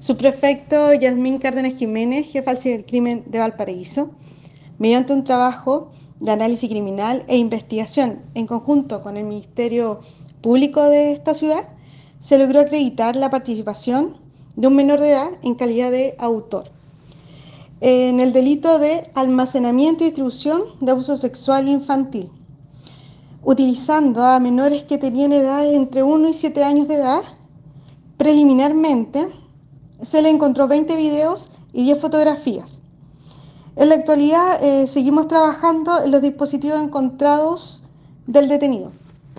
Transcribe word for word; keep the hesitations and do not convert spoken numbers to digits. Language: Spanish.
Subprefecto Yasmín Cárdenas Jiménez, jefa del cibercrimen de Valparaíso, mediante un trabajo de análisis criminal e investigación en conjunto con el Ministerio Público de esta ciudad, se logró acreditar la participación de un menor de edad en calidad de autor en el delito de almacenamiento y distribución de abuso sexual infantil, utilizando a menores que tenían edades entre uno y siete años de edad. Preliminarmente, se le encontró veinte videos y diez fotografías. En la actualidad, eh, seguimos trabajando en los dispositivos encontrados del detenido.